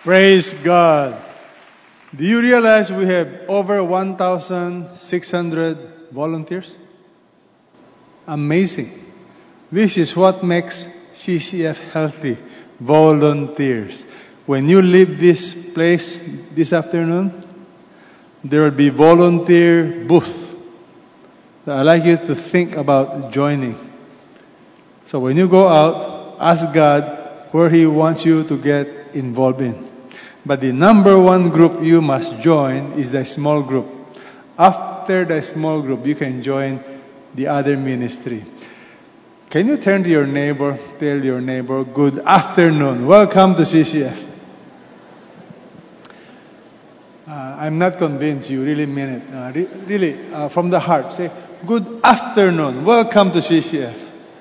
Praise God. Do you realize we have over 1,600 volunteers? Amazing. This is what makes CCF healthy. Volunteers. When you leave this place this afternoon, there will be volunteer booth. I'd like you to think about joining. So when you go out, ask God where He wants you to get involved in. But the number one group you must join is the small group. After the small group, you can join the other ministry. Can you turn to your neighbor, tell your neighbor, good afternoon, welcome to CCF. I'm not convinced you really mean it. From the heart, say, good afternoon, welcome to CCF.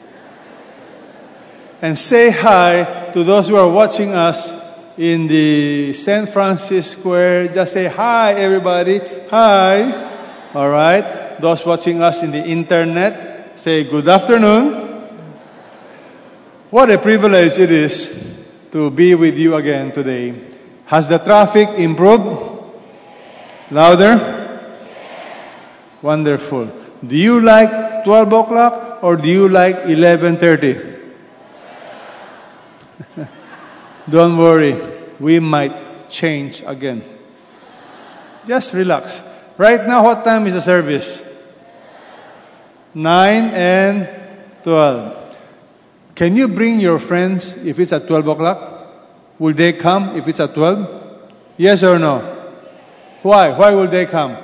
And say hi to those who are watching us in the St. Francis Square. Just say hi, everybody. Hi. All right. Those watching us in the internet, say good afternoon. What a privilege it is to be with you again today. Has the traffic improved? Louder? Wonderful. Do you like 12 o'clock or do you like 11:30? Don't worry, we might change again. Just relax. Right now, what time is the service? 9 and 12. Can you bring your friends if it's at 12 o'clock? Will they come if it's at 12? Yes or no? Why? Why will they come?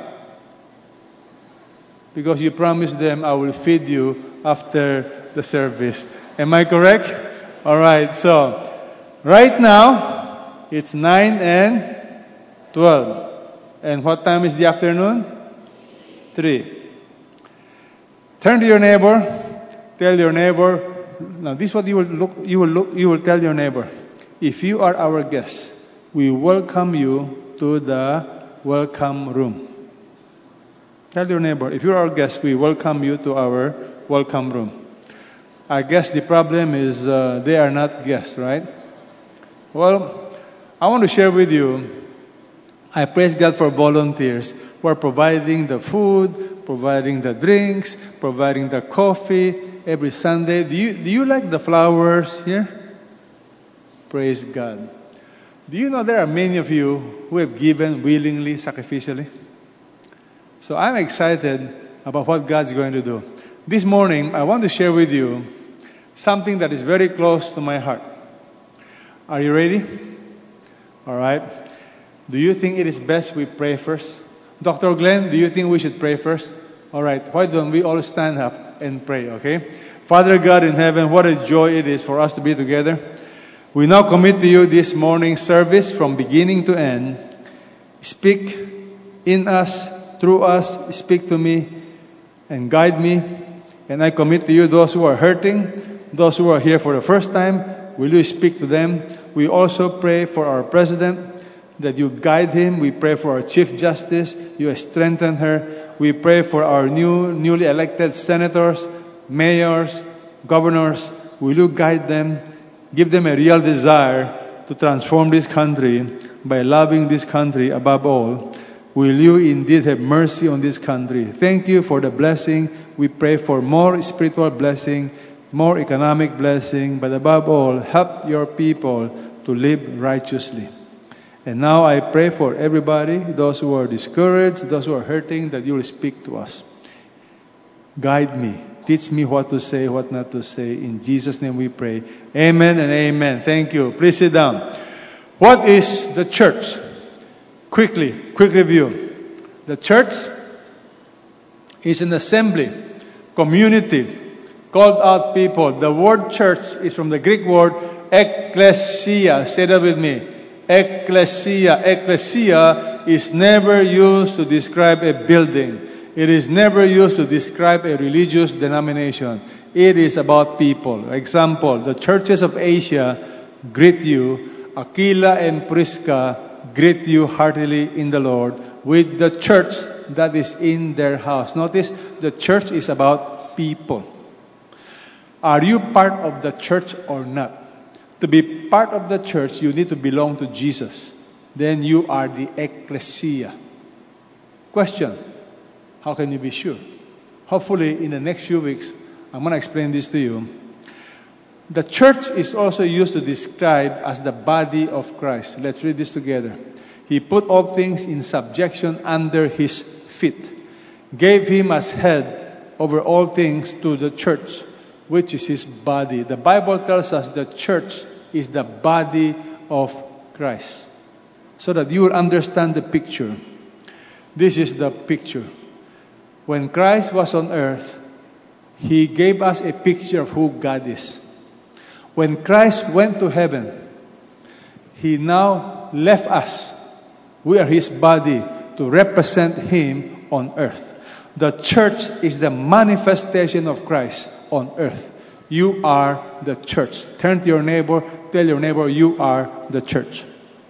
Because you promised them, I will feed you after the service. Am I correct? All right, so right now, it's 9 and 12. And what time is the afternoon? 3. Turn to your neighbor. Tell your neighbor. Now, this is what you will tell your neighbor. If you are our guest, we welcome you to the welcome room. Tell your neighbor, if you are our guest, we welcome you to our welcome room. I guess the problem is they are not guests, right? Well, I want to share with you, I praise God for volunteers who are providing the food, providing the drinks, providing the coffee every Sunday. Do you like the flowers here? Praise God. Do you know there are many of you who have given willingly, sacrificially? So I'm excited about what God's going to do. This morning, I want to share with you something that is very close to my heart. Are you ready? All right. Do you think it is best we pray first? Dr. Glenn, do you think we should pray first? All right. Why don't we all stand up and pray, okay? Father God in heaven, what a joy it is for us to be together. We now commit to you this morning's service from beginning to end. Speak in us, through us, speak to me, and guide me. And I commit to you those who are hurting, those who are here for the first time. Will you speak to them? We also pray for our president, that you guide him. We pray for our Chief Justice, you strengthen her. We pray for our newly elected senators, mayors, governors. Will you guide them? Give them a real desire to transform this country by loving this country above all. Will you indeed have mercy on this country? Thank you for the blessing. We pray for more spiritual blessing, more economic blessing, but above all, help your people to live righteously. And now I pray for everybody, those who are discouraged, those who are hurting, that you will speak to us. Guide me. Teach me what to say, what not to say. In Jesus' name we pray. Amen and amen. Thank you. Please sit down. What is the church? Quick review. The church is an assembly, community, called out people. The word church is from the Greek word ekklesia. Say that with me. Ekklesia. Ekklesia is never used to describe a building. It is never used to describe a religious denomination. It is about people. Example, the churches of Asia greet you. Aquila and Prisca greet you heartily in the Lord with the church that is in their house. Notice, the church is about people. Are you part of the church or not? To be part of the church, you need to belong to Jesus. Then you are the ecclesia. Question: how can you be sure? Hopefully, in the next few weeks, I'm going to explain this to you. The church is also used to describe as the body of Christ. Let's read this together. He put all things in subjection under his feet, gave him as head over all things to the church, which is his body. The Bible tells us the church is the body of Christ. So that you will understand the picture. This is the picture. When Christ was on earth, he gave us a picture of who God is. When Christ went to heaven, he now left us. We are his body to represent him on earth. The church is the manifestation of Christ on earth. You are the church. Turn to your neighbor, tell your neighbor, you are the church.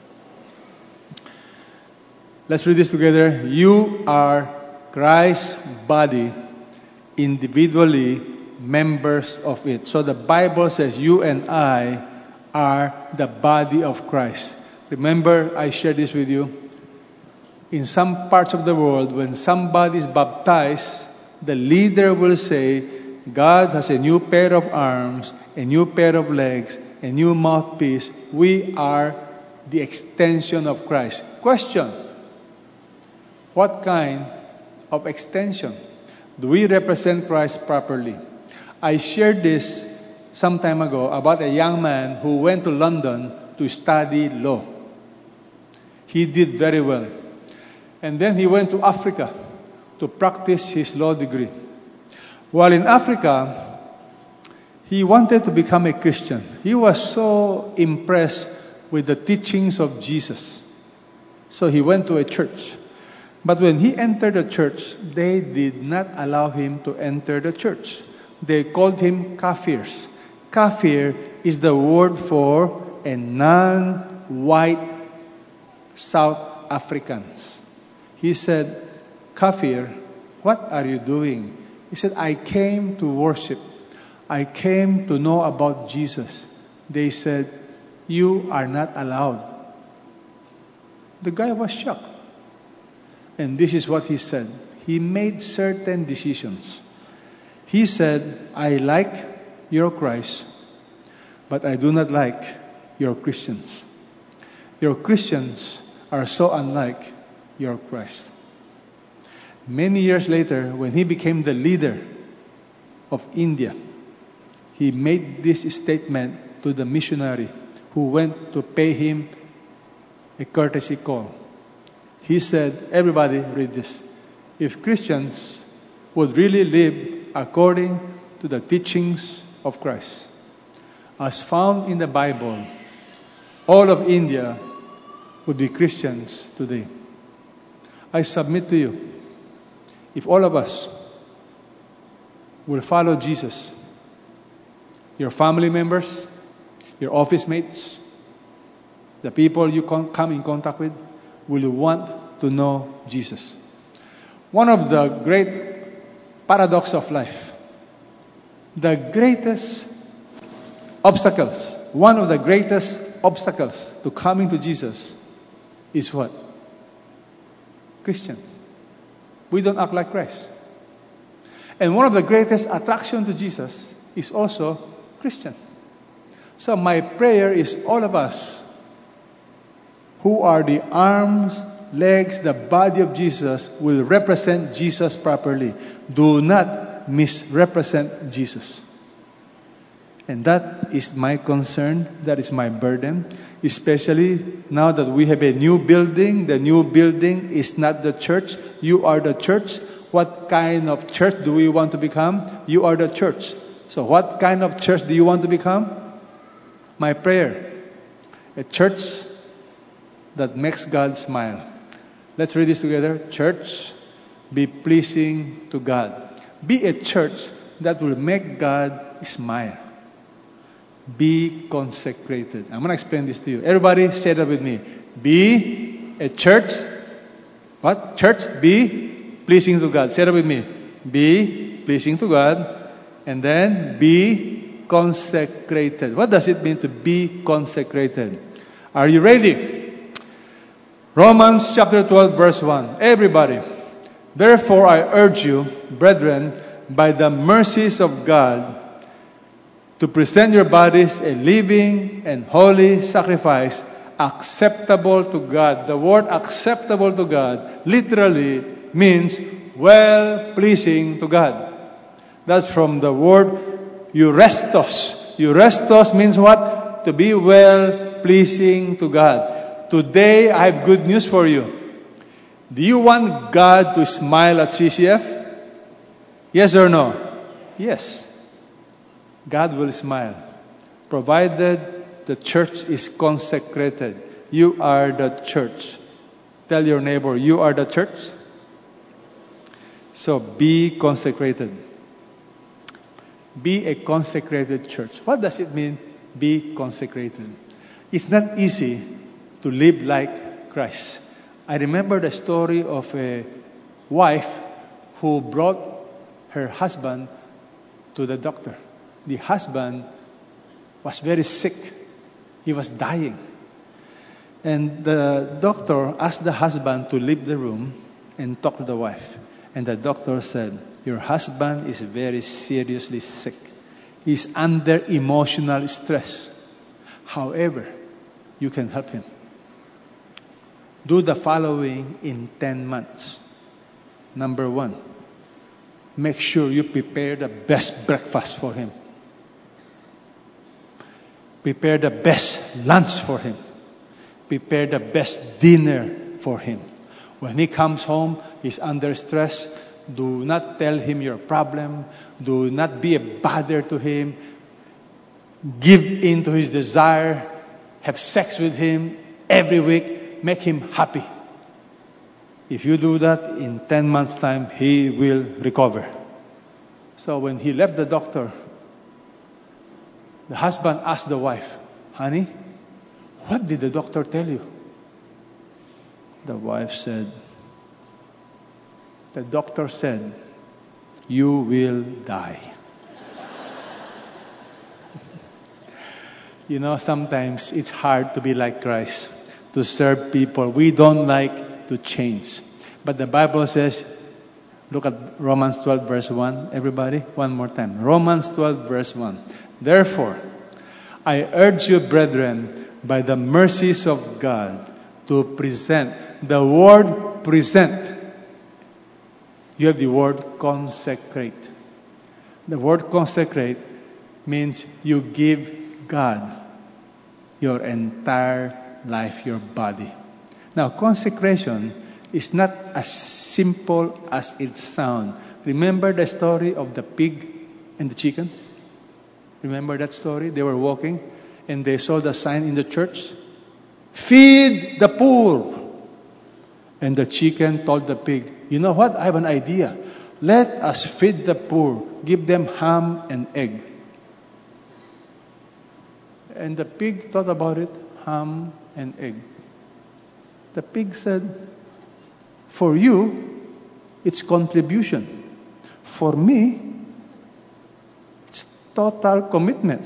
Let's read this together. You are Christ's body, individually members of it. So the Bible says you and I are the body of Christ. Remember, I shared this with you. In some parts of the world, when somebody is baptized, the leader will say, God has a new pair of arms, a new pair of legs, a new mouthpiece. We are the extension of Christ. Question: what kind of extension? Do we represent Christ properly? I shared this some time ago about a young man who went to London to study law. He did very well. And then he went to Africa to practice his law degree. While in Africa, he wanted to become a Christian. He was so impressed with the teachings of Jesus. So he went to a church. But when he entered the church, they did not allow him to enter the church. They called him kafirs. Kafir is the word for a non-white South Africans. He said, Kafir, what are you doing? He said, I came to worship. I came to know about Jesus. They said, you are not allowed. The guy was shocked. And this is what he said. He made certain decisions. He said, I like your Christ, but I do not like your Christians. Your Christians are so unlike your Christ. Many years later, when he became the leader of India, he made this statement to the missionary who went to pay him a courtesy call. He said, everybody read this. If Christians would really live according to the teachings of Christ, as found in the Bible, all of India would be Christians today. I submit to you, if all of us will follow Jesus, your family members, your office mates, the people you come in contact with, will want to know Jesus. One of the great paradox of life, the greatest obstacles, one of the greatest obstacles to coming to Jesus is what? Christian. We don't act like Christ. And one of the greatest attraction to Jesus is also Christian. So my prayer is all of us who are the arms, legs, the body of Jesus will represent Jesus properly. Do not misrepresent Jesus. And that is my concern. That is my burden. Especially now that we have a new building. The new building is not the church. You are the church. What kind of church do we want to become? You are the church. So what kind of church do you want to become? My prayer, a church that makes God smile. Let's read this together. Church, be pleasing to God. Be a church that will make God smile. Be consecrated. I'm going to explain this to you. Everybody say that with me. Be a church. What? Church, be pleasing to God. Say that with me. Be pleasing to God. And then be consecrated. What does it mean to be consecrated? Are you ready? Romans chapter 12, verse 1. Everybody. Therefore I urge you, brethren, by the mercies of God, to present your bodies a living and holy sacrifice, acceptable to God. The word acceptable to God literally means well-pleasing to God. That's from the word eurestos. Eurestos means what? To be well-pleasing to God. Today, I have good news for you. Do you want God to smile at CCF? Yes or no? Yes. God will smile, provided the church is consecrated. You are the church. Tell your neighbor, you are the church. So be consecrated. Be a consecrated church. What does it mean, be consecrated? It's not easy to live like Christ. I remember the story of a wife who brought her husband to the doctor. The husband was very sick. He was dying. And the doctor asked the husband to leave the room and talk to the wife. And the doctor said, your husband is very seriously sick. He's under emotional stress. However, you can help him. Do the following in 10 months. Number 1, make sure you prepare the best breakfast for him. Prepare the best lunch for him. Prepare the best dinner for him. When he comes home, he's under stress. Do not tell him your problem. Do not be a bother to him. Give in to his desire. Have sex with him every week. Make him happy. If you do that, in 10 months' time, he will recover. So when he left the doctor, the husband asked the wife, honey, what did the doctor tell you? The wife said, the doctor said, you will die. You know, sometimes it's hard to be like Christ, to serve people. We don't like to change. But the Bible says, look at Romans 12, verse 1. Everybody, one more time. Romans 12, verse 1. Therefore, I urge you, brethren, by the mercies of God, to present. The word present. You have the word consecrate. The word consecrate means you give God your entire life, your body. Now, consecration is not as simple as it sounds. Remember the story of the pig and the chicken? Remember that story? They were walking and they saw the sign in the church. Feed the poor. And the chicken told the pig, you know what? I have an idea. Let us feed the poor. Give them ham and egg. And the pig thought about it, ham and egg. The pig said, for you, it's contribution. For me, it's total commitment.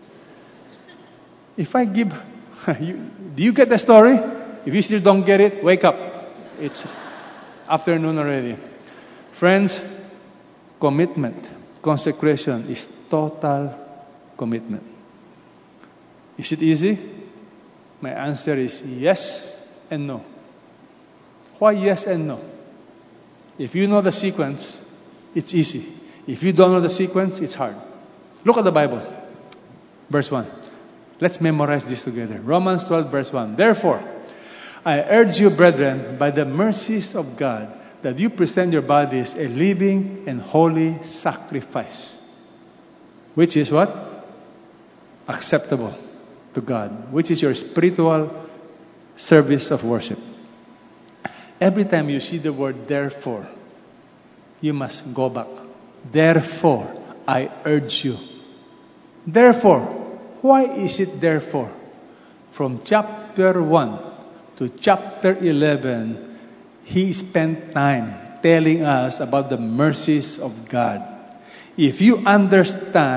If I give, do you get the story? If you still don't get it, wake up. It's afternoon already. Friends, commitment, consecration is total commitment. Is it easy? My answer is yes and no. Why yes and no? If you know the sequence, it's easy. If you don't know the sequence, it's hard. Look at the Bible. Verse 1. Let's memorize this together. Romans 12, verse 1. Therefore, I urge you, brethren, by the mercies of God, that you present your bodies a living and holy sacrifice. Which is what? Acceptable to God. Which is your spiritual service of worship. Every time you see the word therefore, you must go back. Therefore, I urge you. Therefore, why is it therefore? From chapter 1 to chapter 11, he spent time telling us about the mercies of God. If you understand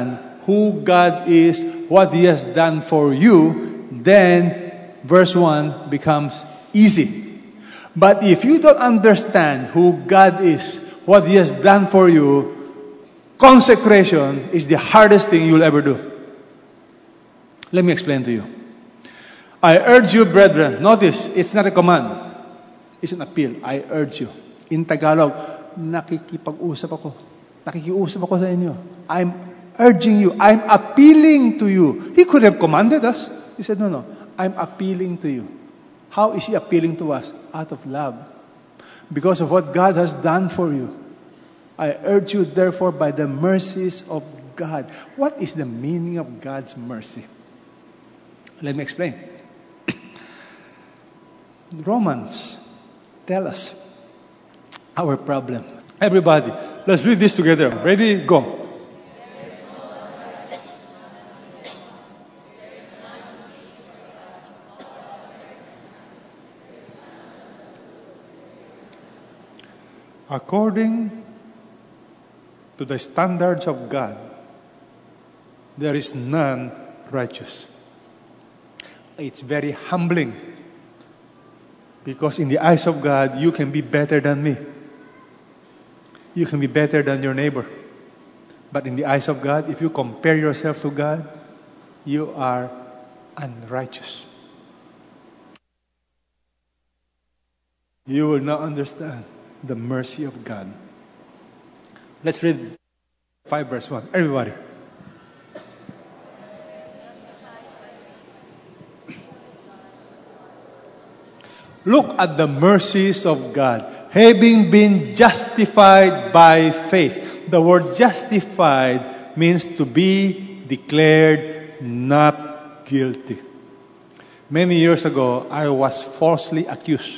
who God is, what He has done for you, then verse 1 becomes easy. But if you don't understand who God is, what He has done for you, consecration is the hardest thing you'll ever do. Let me explain to you. I urge you, brethren. Notice, it's not a command. It's an appeal. I urge you. In Tagalog, nakikipag-usap ako. Nakikiusap ako sa inyo. I'm urging you. I'm appealing to you. He could have commanded us. He said, no. I'm appealing to you. How is He appealing to us? Out of love. Because of what God has done for you. I urge you, therefore, by the mercies of God. What is the meaning of God's mercy? Let me explain. Romans tell us our problem. Everybody, let's read this together. Ready? Go. According to the standards of God, there is none righteous. It's very humbling. Because in the eyes of God, you can be better than me. You can be better than your neighbor. But in the eyes of God, if you compare yourself to God, you are unrighteous. You will not understand the mercy of God. Let's read 5 verse 1. Everybody. Look at the mercies of God, having been justified by faith. The word justified means to be declared not guilty. Many years ago, I was falsely accused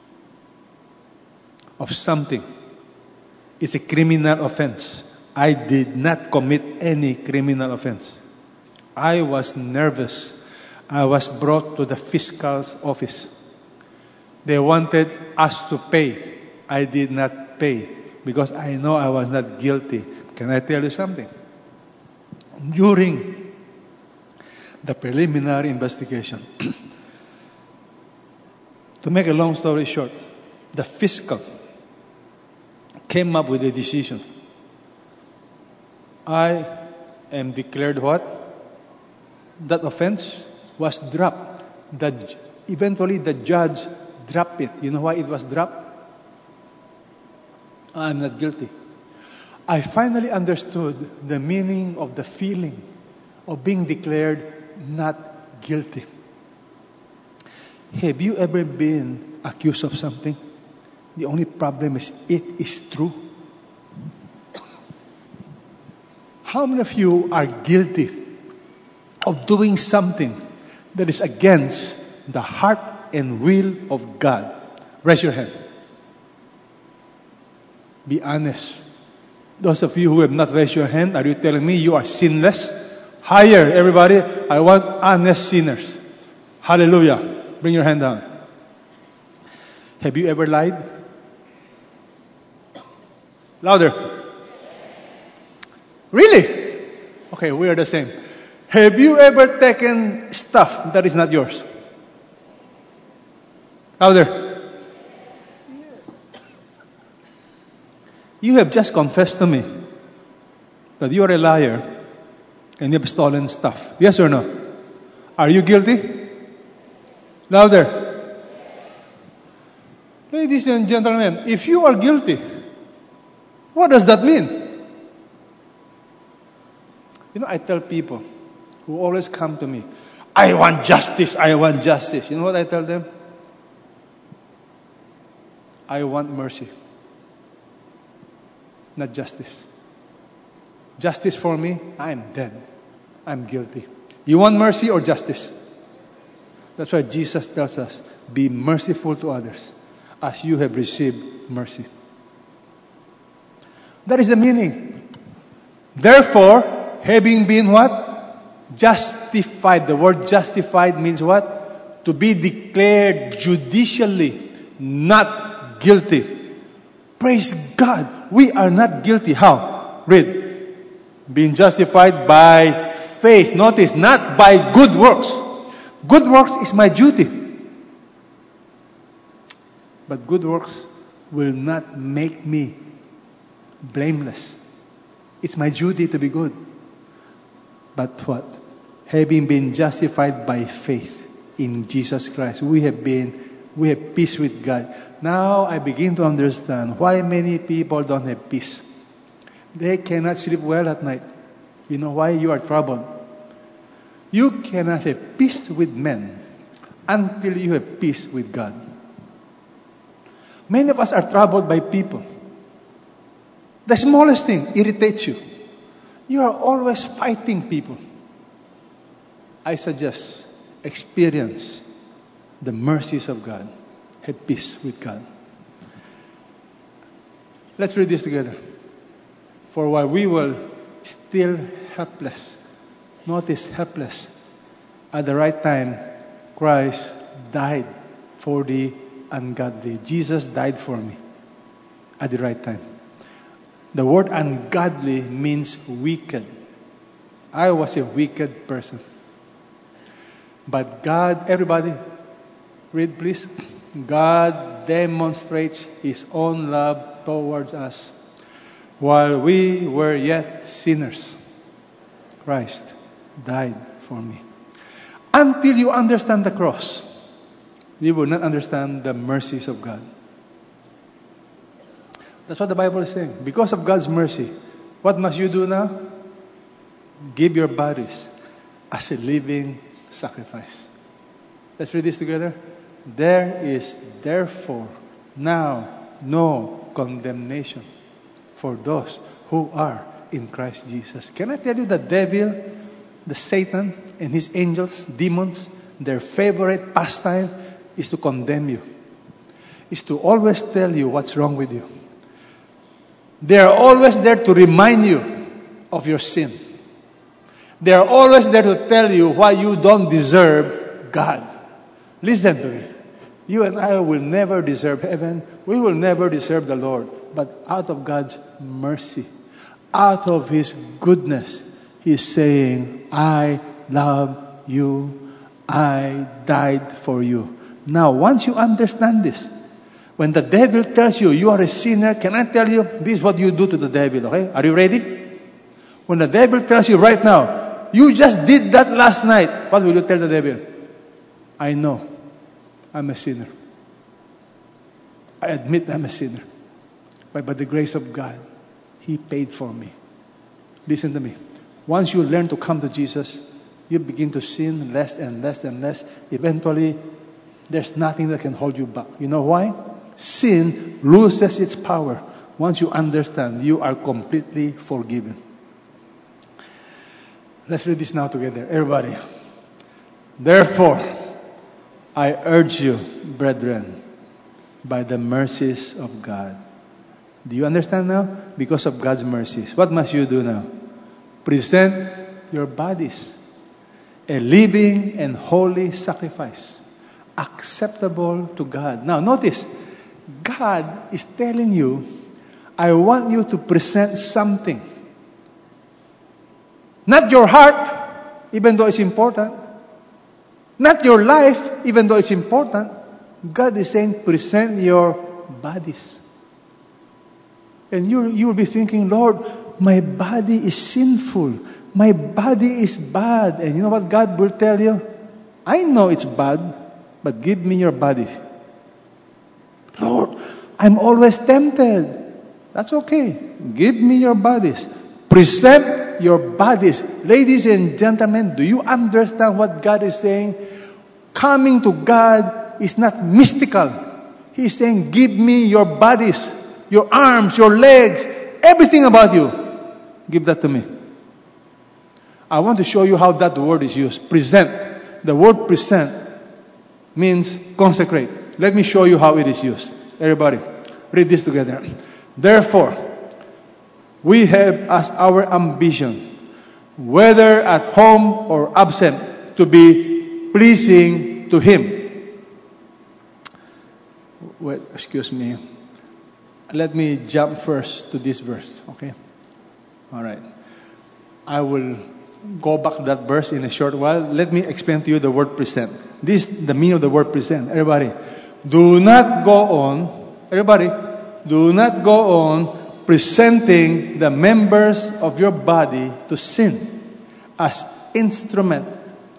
of something. It's a criminal offense. I did not commit any criminal offense. I was nervous. I was brought to the fiscal's office. They wanted us to pay. I did not pay because I know I was not guilty. Can I tell you something? During the preliminary investigation, to make a long story short, the fiscal came up with a decision. I am declared what? That offense was dropped. Eventually the judge dropped it. You know why it was dropped? I'm not guilty. I finally understood the meaning of the feeling of being declared not guilty. Have you ever been accused of something? The only problem is it is true. How many of you are guilty of doing something that is against the heart and will of God? Raise your hand. Be honest. Those of you who have not raised your hand, are you telling me you are sinless? Higher, everybody. I want honest sinners. Hallelujah. Bring your hand down. Have you ever lied? Louder. Really? Okay, we are the same. Have you ever taken stuff that is not yours? Louder. You have just confessed to me that you are a liar and you have stolen stuff. Yes or no? Are you guilty? Louder. Ladies and gentlemen, if you are guilty, what does that mean? You know, I tell people who always come to me, I want justice, I want justice. You know what I tell them? I want mercy, not justice. Justice for me, I'm dead. I'm guilty. You want mercy or justice? That's why Jesus tells us, be merciful to others as you have received mercy. That is the meaning. Therefore, having been what? Justified. The word justified means what? To be declared judicially not guilty. Praise God. We are not guilty. How? Read. Being justified by faith. Notice, not by good works. Good works is my duty. But good works will not make me blameless. It's my duty to be good. But what? Having been justified by faith in Jesus Christ, we have peace with God. Now I begin to understand why many people don't have peace. They cannot sleep well at night. You know why? You are troubled. You cannot have peace with men until you have peace with God. Many of us are troubled by people. The smallest thing irritates you. You are always fighting people. I suggest experience the mercies of God. Have peace with God. Let's read this together. For while we were still helpless, notice helpless, at the right time, Christ died for the ungodly. Jesus died for me at the right time. The word ungodly means wicked. I was a wicked person. But God, everybody, read please. God demonstrates His own love towards us. While we were yet sinners, Christ died for me. Until you understand the cross, you will not understand the mercies of God. That's what the Bible is saying. Because of God's mercy, what must you do now? Give your bodies as a living sacrifice. Let's read this together. There is therefore now no condemnation for those who are in Christ Jesus. Can I tell you the devil, the Satan, and his angels, demons, their favorite pastime is to condemn you. Is to always tell you what's wrong with you. They are always there to remind you of your sin. They are always there to tell you why you don't deserve God. Listen to me. You and I will never deserve heaven. We will never deserve the Lord. But out of God's mercy, out of His goodness, He's saying, I love you. I died for you. Now, once you understand this, when the devil tells you you are a sinner, can I tell you this is what you do to the devil, okay? Are you ready? When the devil tells you right now, you just did that last night, what will you tell the devil? I know I'm a sinner. I admit I'm a sinner. But by the grace of God, He paid for me. Listen to me. Once you learn to come to Jesus, you begin to sin less and less and less. Eventually, there's nothing that can hold you back. You know why? Sin loses its power once you understand you are completely forgiven. Let's read this now together. Everybody. Therefore, I urge you, brethren, by the mercies of God. Do you understand now? Because of God's mercies. What must you do now? Present your bodies a living and holy sacrifice, acceptable to God. Now, notice, God is telling you, I want you to present something. Not your heart, even though it's important. Not your life, even though it's important. God is saying, present your bodies. And you will be thinking, Lord, my body is sinful. My body is bad. And you know what God will tell you? I know it's bad, but give me your body. Lord, I'm always tempted. That's okay. Give me your bodies. Present your bodies. Ladies and gentlemen, do you understand what God is saying? Coming to God is not mystical. He's saying, give me your bodies, your arms, your legs, everything about you. Give that to me. I want to show you how that word is used. Present. The word present means consecrate. Let me show you how it is used. Everybody, read this together. Therefore, we have as our ambition, whether at home or absent, to be pleasing to Him. Wait, excuse me. Let me jump first to this verse, okay? All right. I will go back to that verse in a short while. Let me explain to you the word present. This is the meaning of the word present. Everybody, do not go on. Everybody, do not go on presenting the members of your body to sin as instruments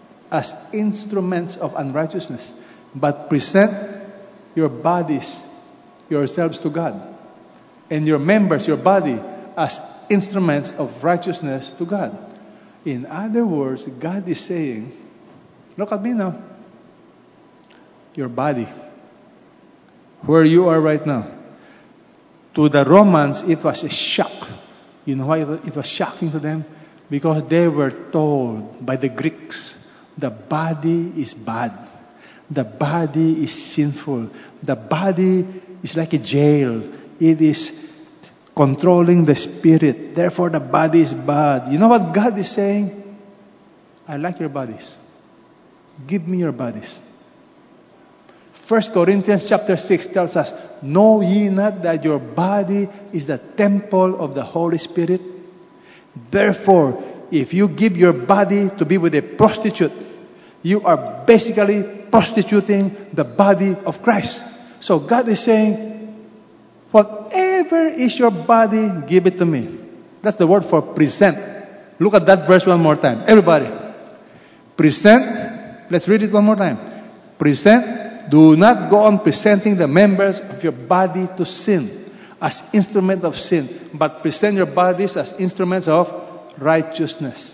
of unrighteousness, but present your bodies, yourselves to God, and your members, your body, as instruments of righteousness to God. In other words, God is saying, look at me now. Your body, where you are right now. To the Romans, it was a shock. You know why it was shocking to them? Because they were told by the Greeks, the body is bad. The body is sinful. The body is like a jail. It is controlling the spirit. Therefore, the body is bad. You know what God is saying? I like your bodies. Give me your bodies. 1 Corinthians chapter 6 tells us, know ye not that your body is the temple of the Holy Spirit? Therefore, if you give your body to be with a prostitute, you are basically prostituting the body of Christ. So God is saying, whatever is your body, give it to me. That's the word for present. Look at that verse one more time. Everybody. Present. Let's read it one more time. Present. Do not go on presenting the members of your body to sin as instruments of sin, but present your bodies as instruments of righteousness.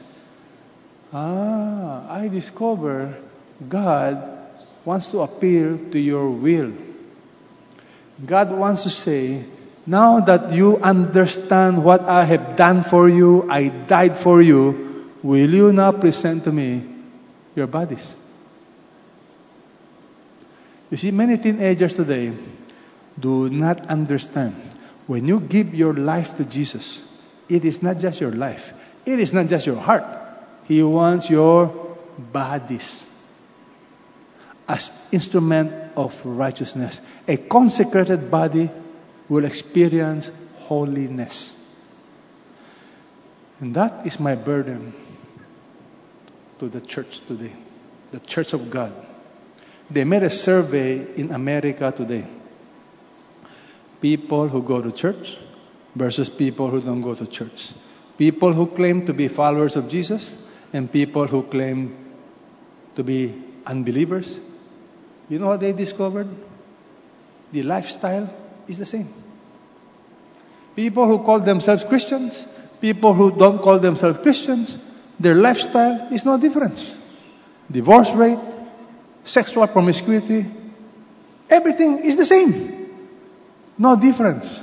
I discover God wants to appeal to your will. God wants to say, now that you understand what I have done for you, I died for you, will you now present to me your bodies? You see, many teenagers today do not understand. When you give your life to Jesus, it is not just your life. It is not just your heart. He wants your bodies as instrument of righteousness. A consecrated body will experience holiness. And that is my burden to the church today, the church of God. They made a survey in America today. People who go to church versus people who don't go to church. People who claim to be followers of Jesus and people who claim to be unbelievers. You know what they discovered? The lifestyle is the same. People who call themselves Christians, people who don't call themselves Christians, their lifestyle is no different. Divorce rate, sexual promiscuity, everything is the same. No difference.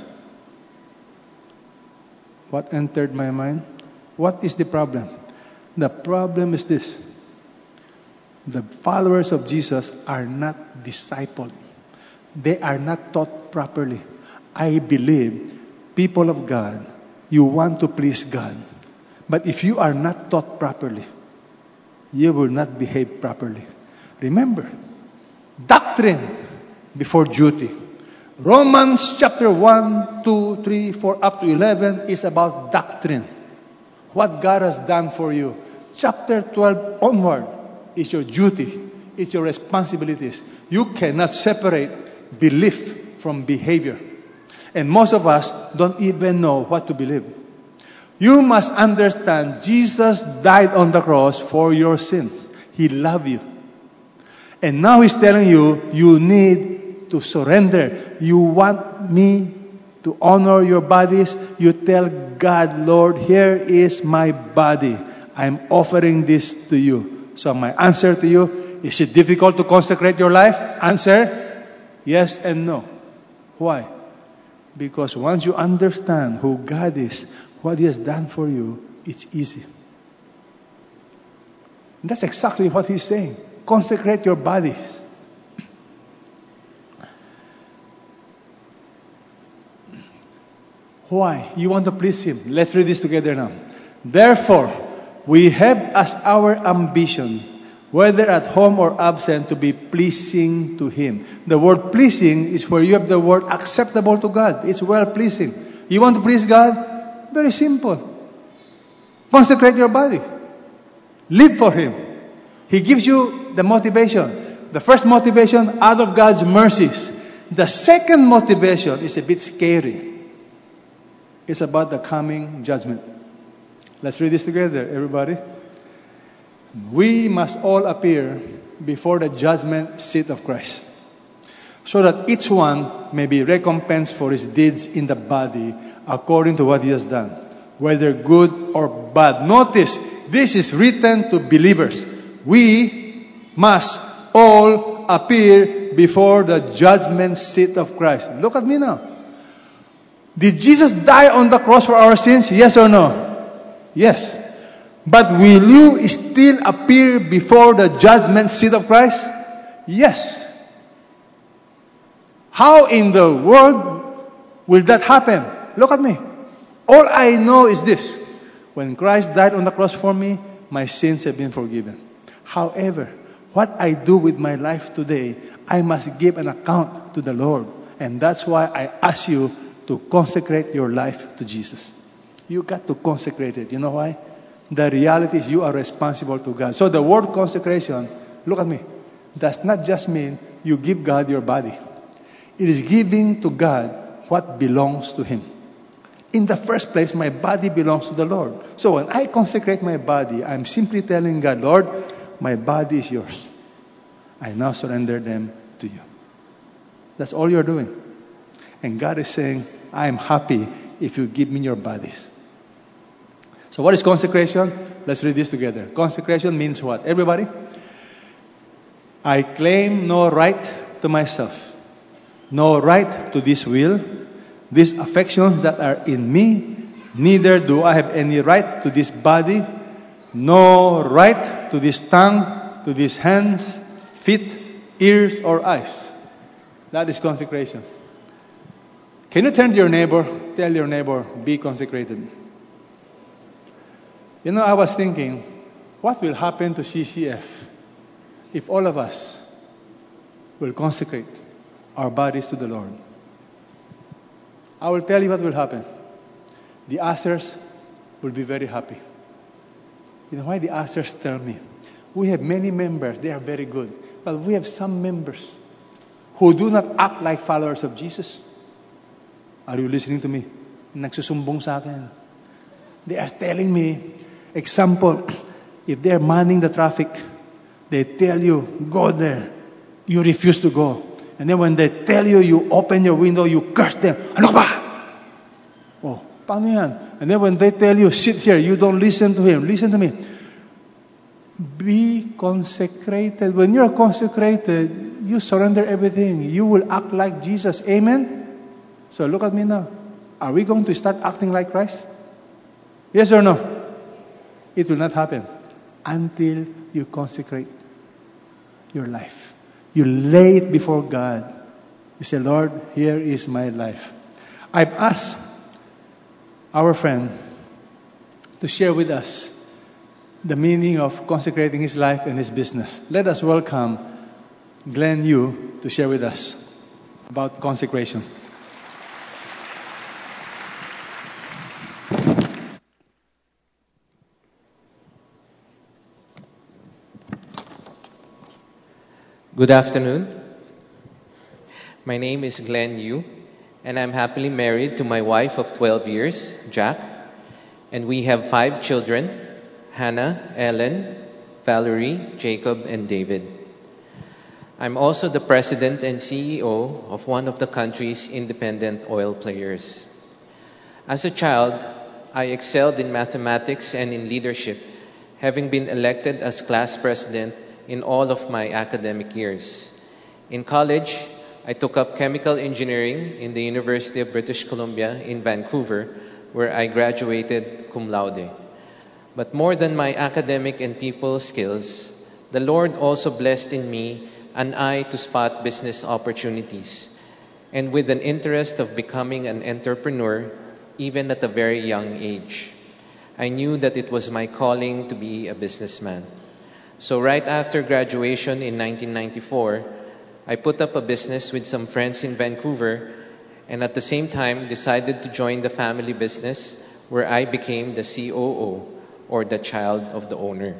What entered my mind? What is the problem? The problem is this. The followers of Jesus are not discipled. They are not taught properly. I believe, people of God, you want to please God. But if you are not taught properly, you will not behave properly. Remember, doctrine before duty. Romans chapter 1, 2, 3, 4, up to 11 is about doctrine. What God has done for you. Chapter 12 onward is your duty. It's your responsibilities. You cannot separate belief from behavior. And most of us don't even know what to believe. You must understand Jesus died on the cross for your sins. He loved you. And now He's telling you, you need to surrender. You want me to honor your bodies? You tell God, Lord, here is my body. I'm offering this to you. So my answer to you, is it difficult to consecrate your life? Answer, yes and no. Why? Because once you understand who God is, what He has done for you, it's easy. And that's exactly what He's saying. Consecrate your bodies. Why? You want to please Him. Let's read this together now. Therefore, we have as our ambition, whether at home or absent, to be pleasing to Him. The word pleasing is where you have the word acceptable to God. It's well-pleasing. You want to please God? Very simple. Consecrate your body. Live for Him. He gives you the motivation. The first motivation, out of God's mercies. The second motivation is a bit scary. It's about the coming judgment. Let's read this together, everybody. We must all appear before the judgment seat of Christ, so that each one may be recompensed for his deeds in the body according to what he has done, whether good or bad. Notice, this is written to believers. We must all appear before the judgment seat of Christ. Look at me now. Did Jesus die on the cross for our sins? Yes or no? Yes. But will you still appear before the judgment seat of Christ? Yes. How in the world will that happen? Look at me. All I know is this. When Christ died on the cross for me, my sins have been forgiven. However, what I do with my life today, I must give an account to the Lord. And that's why I ask you to consecrate your life to Jesus. You got to consecrate it. You know why? The reality is you are responsible to God. So the word consecration, look at me, does not just mean you give God your body. It is giving to God what belongs to Him. In the first place, my body belongs to the Lord. So when I consecrate my body, I'm simply telling God, Lord, my body is yours. I now surrender them to you. That's all you're doing. And God is saying, I am happy if you give me your bodies. So what is consecration? Let's read this together. Consecration means what? Everybody? I claim no right to myself, no right to this will, these affections that are in me, neither do I have any right to this body, no right to this tongue, to these hands, feet, ears, or eyes. That is consecration. Can you turn to your neighbor, tell your neighbor, be consecrated. You know, I was thinking, what will happen to CCF if all of us will consecrate our bodies to the Lord? I will tell you what will happen. The ushers will be very happy. You know why the ushers tell me? We have many members, they are very good. But we have some members who do not act like followers of Jesus. Are you listening to me? Nagsusumbong sa akin. They are telling me, example, if they're manning the traffic, they tell you, go there. You refuse to go. And then when they tell you, you open your window, you curse them. Ano ka ba? Oh, paano yan? And then when they tell you, sit here, you don't listen to him. Listen to me. Be consecrated. When you're consecrated, you surrender everything. You will act like Jesus. Amen? So look at me now. Are we going to start acting like Christ? Yes or no? It will not happen until you consecrate your life. You lay it before God. You say, Lord, here is my life. I've asked our friend to share with us the meaning of consecrating his life and his business. Let us welcome Glenn Yu to share with us about consecration. Good afternoon. My name is Glenn Yu, and I'm happily married to my wife of 12 years, Jack, and we have 5 children, Hannah, Ellen, Valerie, Jacob, and David. I'm also the president and CEO of one of the country's independent oil players. As a child, I excelled in mathematics and in leadership, having been elected as class president in all of my academic years. In college, I took up chemical engineering in the University of British Columbia in Vancouver, where I graduated cum laude. But more than my academic and people skills, the Lord also blessed in me an eye to spot business opportunities, and with an interest of becoming an entrepreneur, even at a very young age. I knew that it was my calling to be a businessman. So right after graduation in 1994, I put up a business with some friends in Vancouver, and at the same time decided to join the family business where I became the COO, or the child of the owner.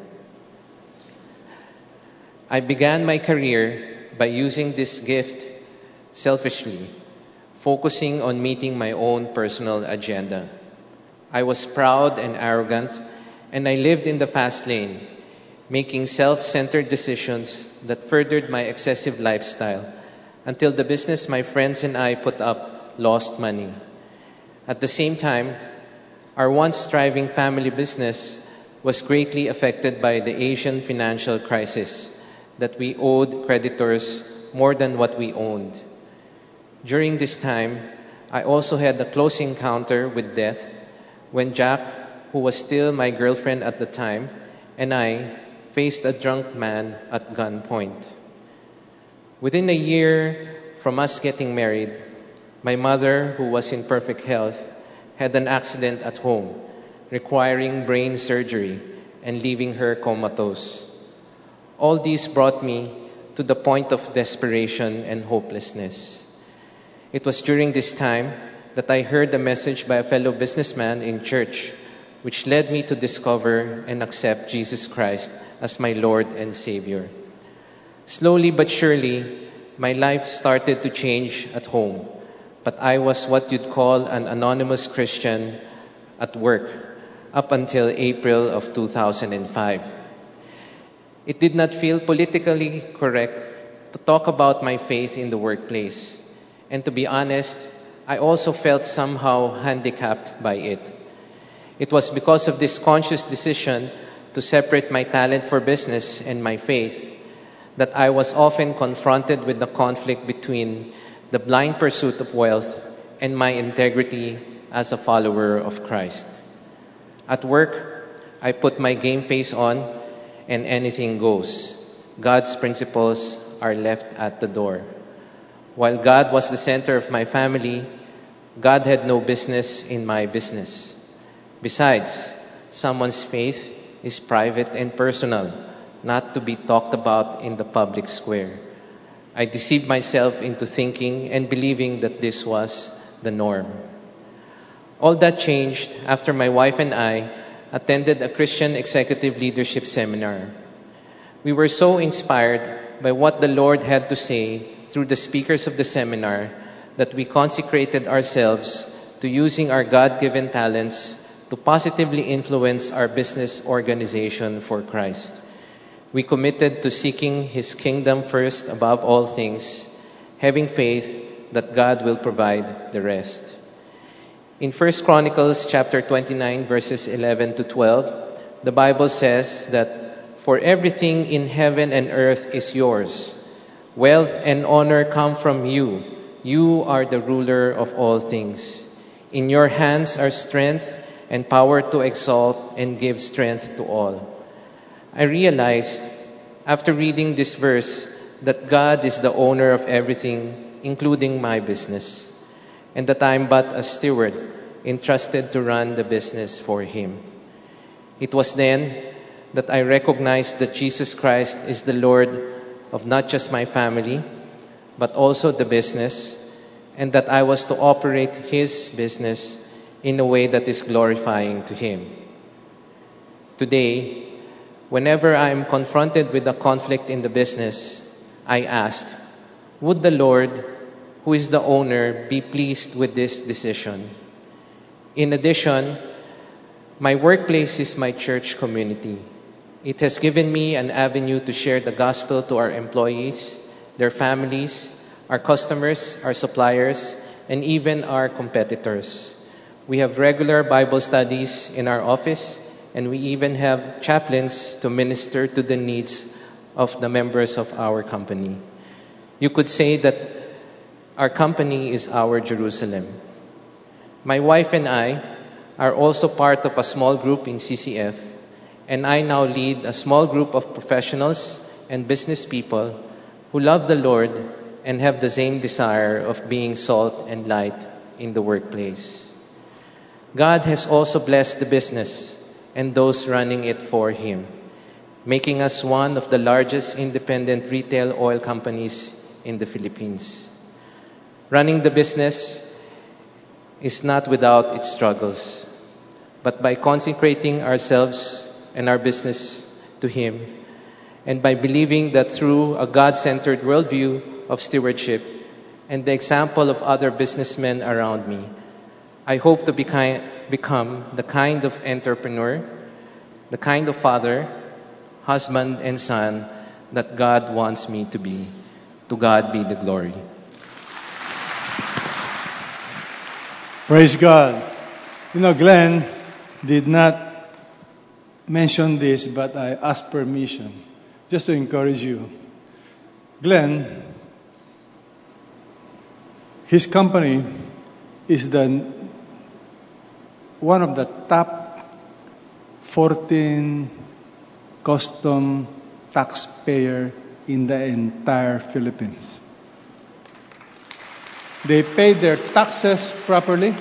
I began my career by using this gift selfishly, focusing on meeting my own personal agenda. I was proud and arrogant, and I lived in the fast lane, making self-centered decisions that furthered my excessive lifestyle until the business my friends and I put up lost money. At the same time, our once thriving family business was greatly affected by the Asian financial crisis that we owed creditors more than what we owned. During this time, I also had a close encounter with death when Jack, who was still my girlfriend at the time, and I faced a drunk man at gunpoint. Within a year from us getting married, my mother, who was in perfect health, had an accident at home, requiring brain surgery and leaving her comatose. All these brought me to the point of desperation and hopelessness. It was during this time that I heard a message by a fellow businessman in church, which led me to discover and accept Jesus Christ as my Lord and Savior. Slowly but surely, my life started to change at home, but I was what you'd call an anonymous Christian at work up until April of 2005. It did not feel politically correct to talk about my faith in the workplace. And to be honest, I also felt somehow handicapped by it. It was because of this conscious decision to separate my talent for business and my faith that I was often confronted with the conflict between the blind pursuit of wealth and my integrity as a follower of Christ. At work, I put my game face on and anything goes. God's principles are left at the door. While God was the center of my family, God had no business in my business. Besides, someone's faith is private and personal, not to be talked about in the public square. I deceived myself into thinking and believing that this was the norm. All that changed after my wife and I attended a Christian executive leadership seminar. We were so inspired by what the Lord had to say through the speakers of the seminar that we consecrated ourselves to using our God-given talents to positively influence our business organization for Christ. We committed to seeking His kingdom first above all things, having faith that God will provide the rest. In 1 Chronicles chapter 29, verses 11 to 12, the Bible says that, "For everything in heaven and earth is yours. Wealth and honor come from you. You are the ruler of all things. In your hands are strength and power to exalt and give strength to all." I realized, after reading this verse, that God is the owner of everything, including my business, and that I am but a steward entrusted to run the business for Him. It was then that I recognized that Jesus Christ is the Lord of not just my family, but also the business, and that I was to operate His business in a way that is glorifying to Him. Today, whenever I am confronted with a conflict in the business, I ask, would the Lord, who is the owner, be pleased with this decision? In addition, my workplace is my church community. It has given me an avenue to share the gospel to our employees, their families, our customers, our suppliers, and even our competitors. We have regular Bible studies in our office, and we even have chaplains to minister to the needs of the members of our company. You could say that our company is our Jerusalem. My wife and I are also part of a small group in CCF, and I now lead a small group of professionals and business people who love the Lord and have the same desire of being salt and light in the workplace. God has also blessed the business and those running it for Him, making us one of the largest independent retail oil companies in the Philippines. Running the business is not without its struggles. but by consecrating ourselves and our business to Him, and by believing that through a God-centered worldview of stewardship and the example of other businessmen around me, I hope to become the kind of entrepreneur, the kind of father, husband, and son that God wants me to be. To God be the glory. Praise God. You know, Glenn did not mention this, but I asked permission just to encourage you. Glenn, his company is one of the top 14 custom taxpayer in the entire Philippines. They pay their taxes properly.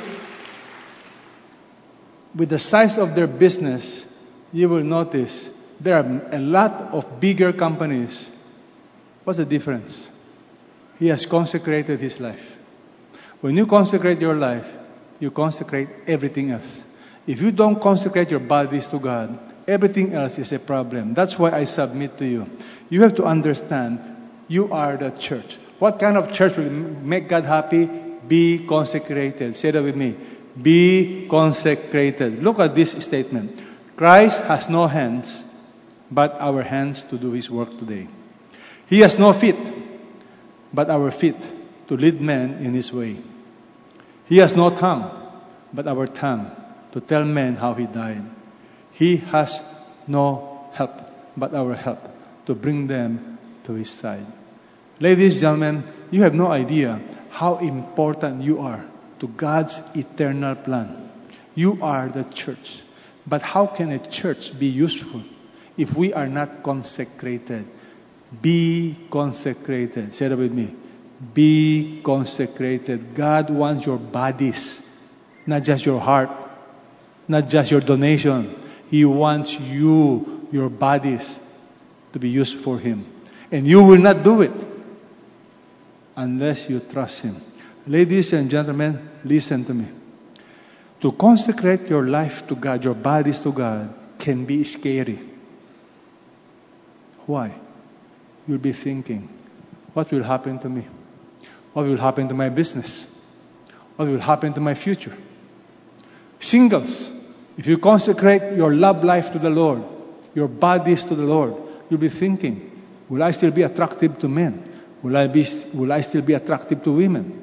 With the size of their business, you will notice there are a lot of bigger companies. What's the difference? He has consecrated his life. When you consecrate your life, you consecrate everything else. If you don't consecrate your bodies to God, everything else is a problem. That's why I submit to you. You have to understand, you are the church. What kind of church will make God happy? Be consecrated. Say that with me. Be consecrated. Look at this statement. Christ has no hands, but our hands to do His work today. He has no feet, but our feet to lead men in His way. He has no tongue, but our tongue to tell men how He died. He has no help, but our help to bring them to His side. Ladies and gentlemen, you have no idea how important you are to God's eternal plan. You are the church. But how can a church be useful if we are not consecrated? Be consecrated. Say that with me. Be consecrated. God wants your bodies, not just your heart, not just your donation. He wants you, your bodies, to be used for Him. And you will not do it unless you trust Him. Ladies and gentlemen, listen to me. To consecrate your life to God, your bodies to God, can be scary. Why? You'll be thinking, what will happen to me? What will happen to my business? What will happen to my future? Singles, if you consecrate your love life to the Lord, your bodies to the Lord, you'll be thinking, will I still be attractive to men? Will I still be attractive to women?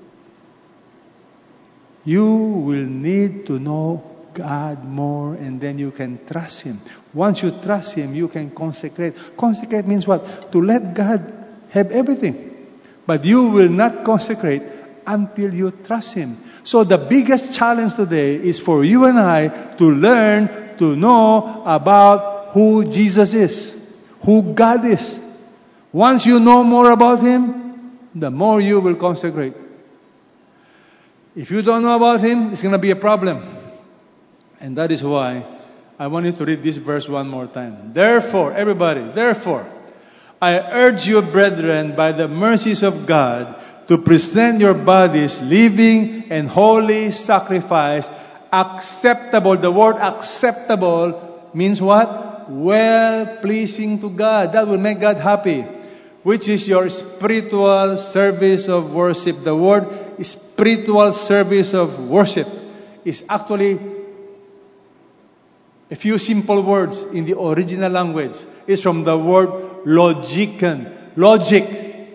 You will need to know God more, and then you can trust Him. Once you trust Him, you can consecrate. Consecrate means what? To let God have everything. But you will not consecrate until you trust Him. So the biggest challenge today is for you and I to learn to know about who Jesus is, who God is. Once you know more about Him, the more you will consecrate. If you don't know about Him, it's going to be a problem. And that is why I want you to read this verse one more time. Therefore, everybody, therefore, I urge you, brethren, by the mercies of God, to present your bodies living and holy sacrifice, acceptable. The word acceptable means what? Well-pleasing to God. That will make God happy. Which is your spiritual service of worship. The word spiritual service of worship is actually a few simple words in the original language. It's from the word logikan, logic,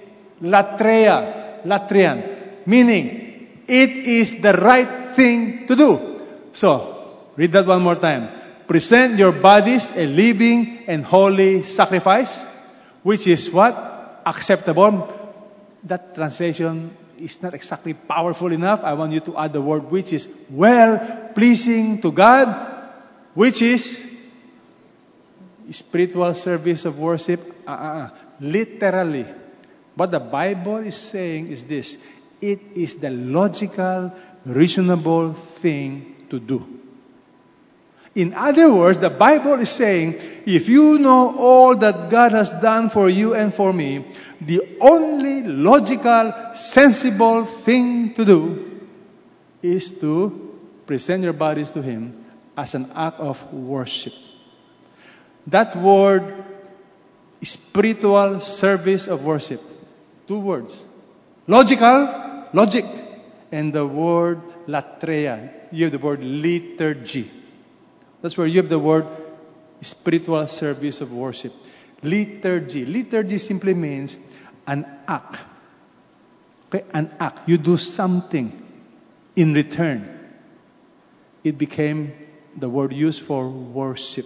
latrian, meaning it is the right thing to do. So, read that one more time. Present your bodies a living and holy sacrifice, which is what? Acceptable. That translation is not exactly powerful enough. I want you to add the word which is well-pleasing to God, which is spiritual service of worship. Literally. What the Bible is saying is this. It is the logical, reasonable thing to do. In other words, the Bible is saying, if you know all that God has done for you and for me, the only logical, sensible thing to do is to present your bodies to Him as an act of worship. That word, spiritual service of worship. 2 words. Logical, logic. And the word latreia. You have the word liturgy. That's where you have the word spiritual service of worship. Liturgy. Liturgy simply means an act. Okay, an act. You do something in return. It became the word used for worship.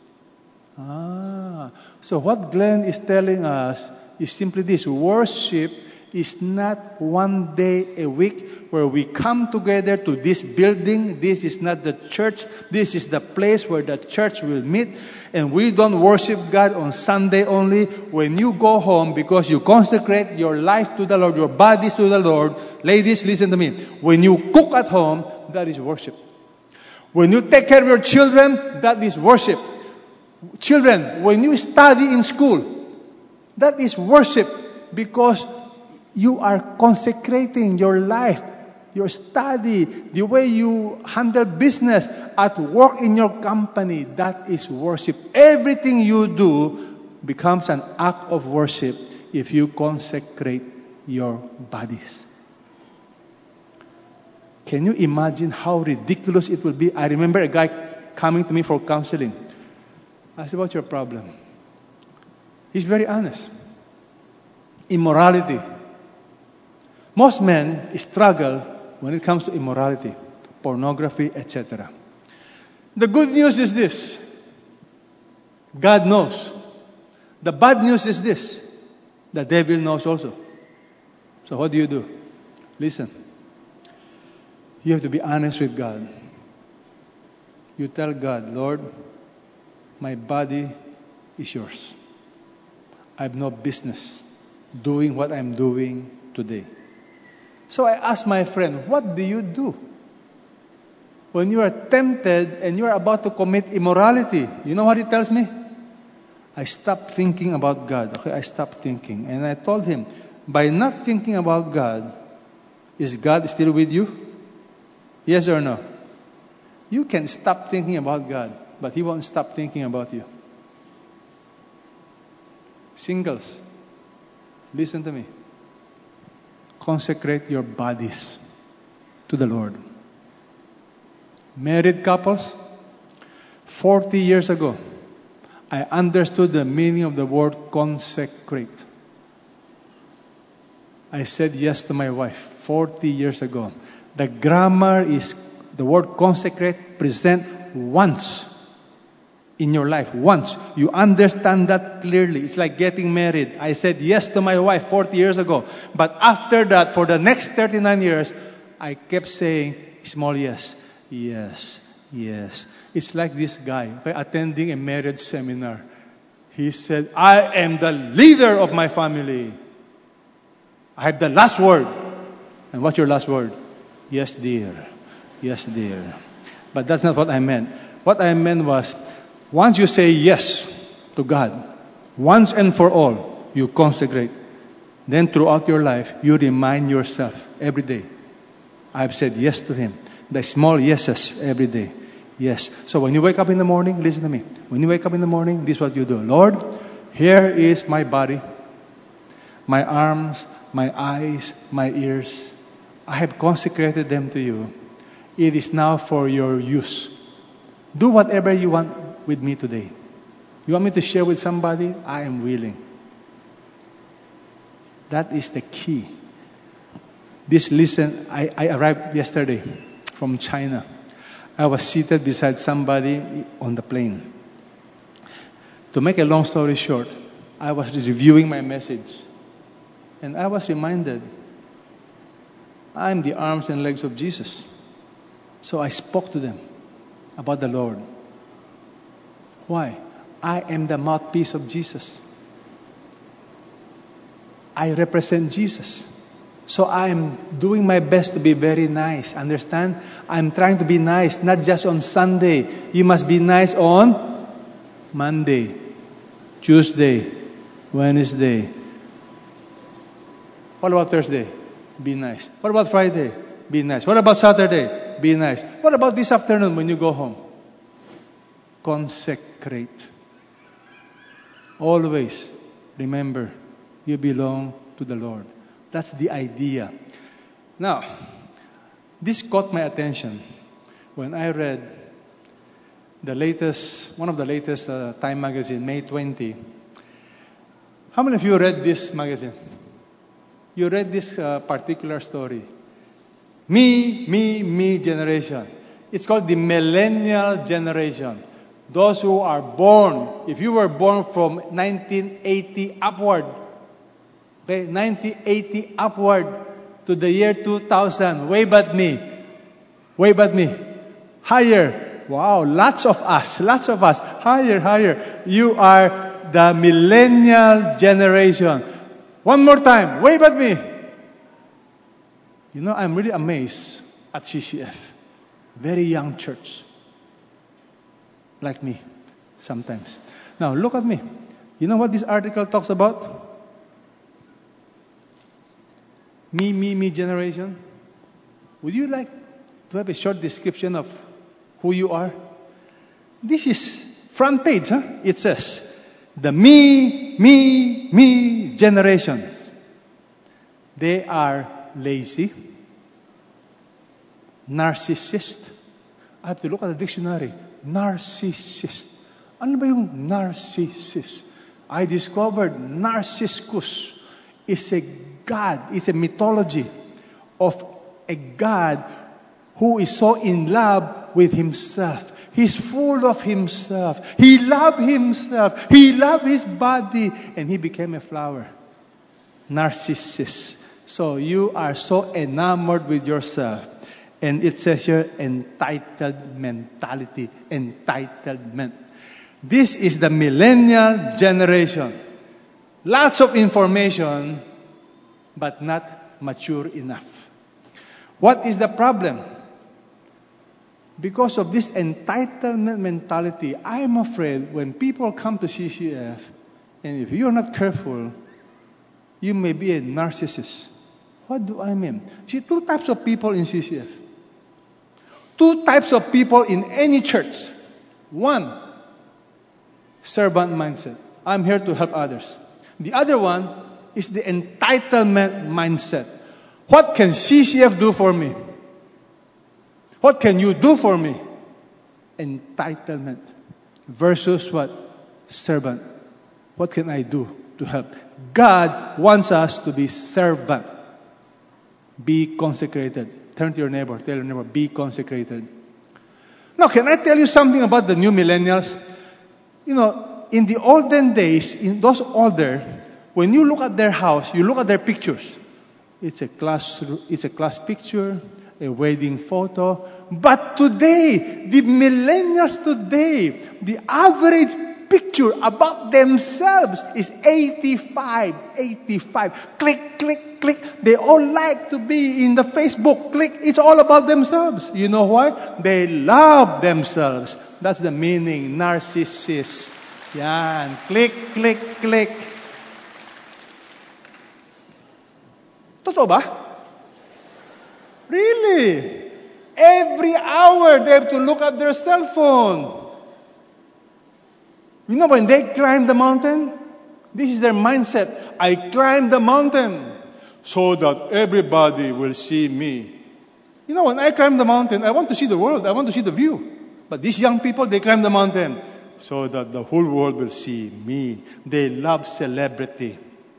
So what Glenn is telling us is simply this. Worship is not one day a week where we come together to this building. This is not the church. This is the place where the church will meet. And we don't worship God on Sunday only. When you go home, because you consecrate your life to the Lord, your bodies to the Lord. Ladies, listen to me. When you cook at home, that is worship. When you take care of your children, that is worship. Children, when you study in school, that is worship, because you are consecrating your life, your study, the way you handle business, at work in your company. That is worship. Everything you do becomes an act of worship if you consecrate your bodies. Can you imagine how ridiculous it will be? I remember a guy coming to me for counseling. I said, what's your problem? He's very honest. Immorality. Most men struggle when it comes to immorality, pornography, etc. The good news is this. God knows. The bad news is this. The devil knows also. So what do? Listen. You have to be honest with God. You tell God, Lord, my body is yours. I have no business doing what I'm doing today. So I asked my friend, what do you do when you are tempted and you are about to commit immorality? You know what he tells me? I stopped thinking about God. Okay, I stopped thinking. And I told him, by not thinking about God, is God still with you? Yes or no? You can stop thinking about God, but He won't stop thinking about you. Singles, listen to me. Consecrate your bodies to the Lord. Married couples, 40 years ago, I understood the meaning of the word consecrate. I said yes to my wife 40 years ago. The grammar is the word consecrate, present once in your life. Once. You understand that clearly. It's like getting married. I said yes to my wife 40 years ago. But after that, for the next 39 years, I kept saying small yes. Yes. Yes. It's like this guy attending a marriage seminar. He said, I am the leader of my family. I have the last word. And what's your last word? Yes, dear. Yes, dear. But that's not what I meant. What I meant was, once you say yes to God, once and for all, you consecrate. Then throughout your life, you remind yourself every day, I've said yes to Him. The small yeses every day. Yes. So when you wake up in the morning, listen to me. When you wake up in the morning, this is what you do. Lord, here is my body, my arms, my eyes, my ears. I have consecrated them to you. It is now for your use. Do whatever you want with me today. You want me to share with somebody? I am willing. That is the key. I arrived yesterday from China. I was seated beside somebody on the plane. To make a long story short, I was reviewing my message. And I was reminded, I'm the arms and legs of Jesus. So I spoke to them about the Lord. Why? I am the mouthpiece of Jesus. I represent Jesus. So I am doing my best to be very nice. Understand? I'm trying to be nice, not just on Sunday. You must be nice on Monday, Tuesday, Wednesday. What about Thursday? Be nice. What about Friday? Be nice. What about Saturday? Be nice. What about this afternoon when you go home? consecrate. Always remember, you belong to the Lord. That's the idea. Now, this caught my attention when I read one of the latest Time magazine, May 20. How many of you read this magazine? You read this particular story. Me generation. It's called the millennial generation. Those who are born, if you were born from 1980 upward, okay, 1980 upward to the year 2000, wave at me. Wave at me. Higher. Wow, lots of us. Higher. You are the millennial generation. One more time, wave at me. You know, I'm really amazed at CCF. Very young church. Like me, sometimes. Now, look at me. You know what this article talks about? Me generation. Would you like to have a short description of who you are? This is front page, huh? It says, the me generations. They are lazy, narcissist. I have to look at the dictionary. Narcissist. Ano ba yung narcissist? I discovered Narcissus is a god, is a mythology of a god who is so in love with himself. He's full of himself. He loved himself. He loved his body. And he became a flower. Narcissus. So you are so enamored with yourself. And it says here, entitled mentality. Entitlement. This is the millennial generation. Lots of information, but not mature enough. What is the problem? Because of this entitlement mentality, I am afraid when people come to CCF, and if you're not careful, you may be a narcissist. What do I mean? See, two types of people in CCF. Two types of people in any church. One, servant mindset. I'm here to help others. The other one is the entitlement mindset. What can CCF do for me? What can you do for me? Entitlement versus what? Servant. What can I do to help? God wants us to be servant. Be consecrated. Turn to your neighbor. Tell your neighbor, be consecrated. Now, can I tell you something about the new millennials? You know, in the olden days, in those older, when you look at their house, you look at their pictures. It's a class picture, a wedding photo. But today, the millennials today, the average picture about themselves is 85. Click, click, click. They all like to be in the Facebook. Click. It's all about themselves. You know why? They love themselves. That's the meaning. Narcissist. Yan. Click, click, click. Totoo ba? Really? Every hour they have to look at their cell phone. You know, when they climb the mountain, this is their mindset. I climb the mountain so that everybody will see me. You know, when I climb the mountain, I want to see the world. I want to see the view. But these young people, they climb the mountain so that the whole world will see me. They love celebrity.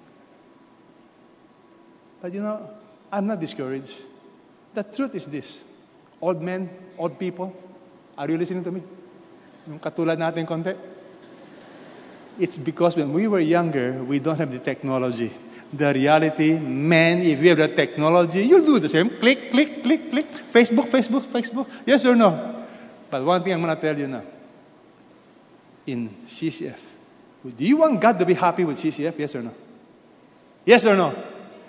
But you know, I'm not discouraged. The truth is this. Old men, old people, are you listening to me? Yung katulad natin konti. It's because when we were younger, we don't have the technology. The reality, man, if you have the technology, you'll do the same. Click, click, click, click. Facebook, Facebook, Facebook. Yes or no? But one thing I'm going to tell you now. In CCF, do you want God to be happy with CCF? Yes or no? Yes or no?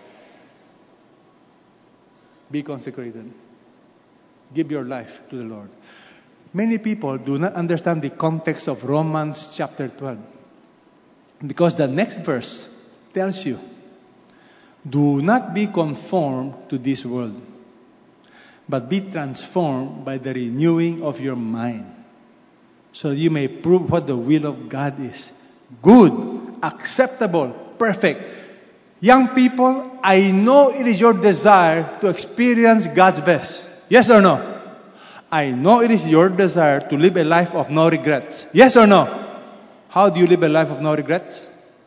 Be consecrated. Give your life to the Lord. Many people do not understand the context of Romans chapter 12. Because the next verse tells you, do not be conformed to this world, but be transformed by the renewing of your mind. so you may prove what the will of God is. Good, acceptable, perfect. Young people, I know it is your desire to experience God's best. Yes or no? I know it is your desire to live a life of no regrets. Yes or no? How do you live a life of no regrets?